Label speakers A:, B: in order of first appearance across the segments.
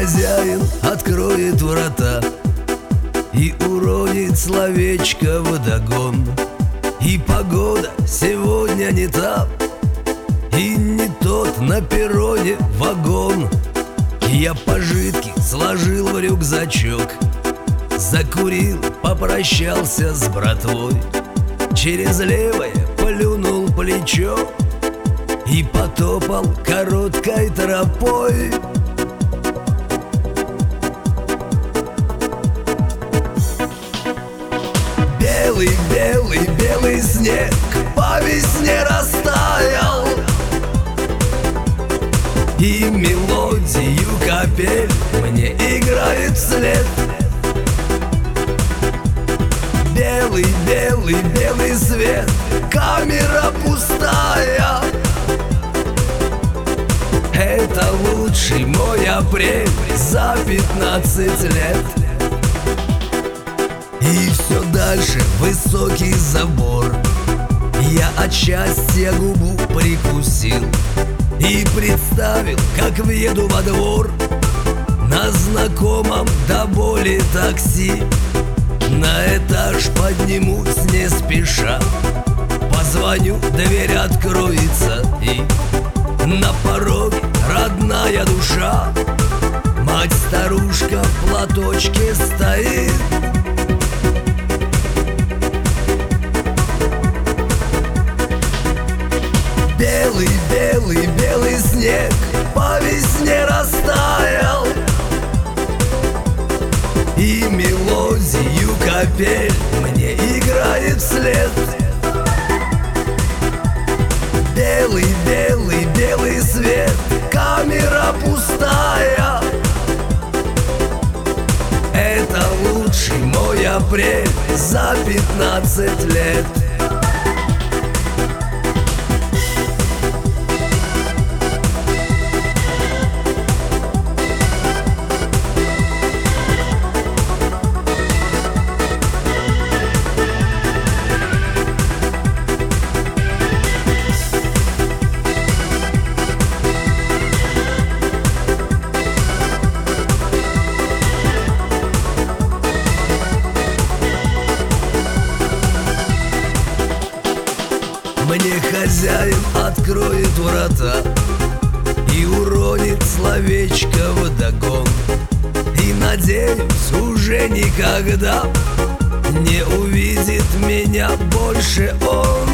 A: хозяин откроет врата и уронит словечко вдогон. И погода сегодня не та, и не тот на перроне вагон. Я пожитки сложил в рюкзачок, закурил, попрощался с братвой, через левое плюнул плечо и потопал короткой тропой. Белый, белый, белый снег по весне растаял, и мелодию капель мне играет вслед. Белый, белый, белый свет, камера пустая. Это лучший мой апрель за 15 лет. И все дальше высокий забор. Я от счастья губу прикусил и представил, как въеду во двор на знакомом до боли такси. На этаж поднимусь не спеша, позвоню, дверь откроется, и на пороге родная душа. Мать-старушка в платочке стоит. Белый, белый, белый снег по весне растаял, и мелодию капель мне играет вслед. Белый, белый, белый свет, камера пустая. Это лучший мой апрель за 15 лет. Мне хозяин откроет врата и уронит словечко вдогон. И надеюсь, уже никогда не увидит меня больше он.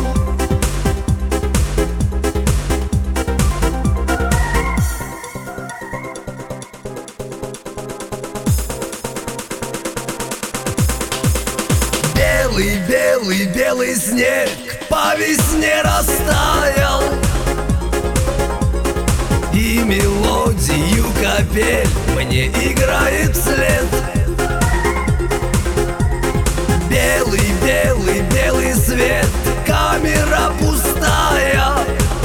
A: Белый, белый, белый снег по весне растаял, и мелодию капель мне играет вслед. Белый, белый, белый свет, камера пустая.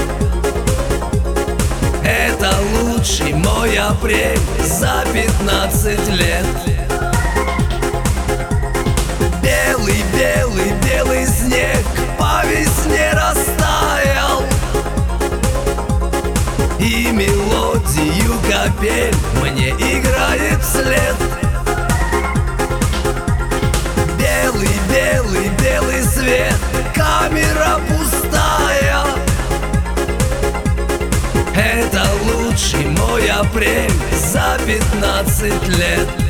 A: Это лучший мой апрель за 15 лет. Белый, белый, белый снег по весне растаял, и мелодию капель мне играет вслед. Белый, белый, белый свет, камера пустая. Это лучший мой апрель за 15 лет.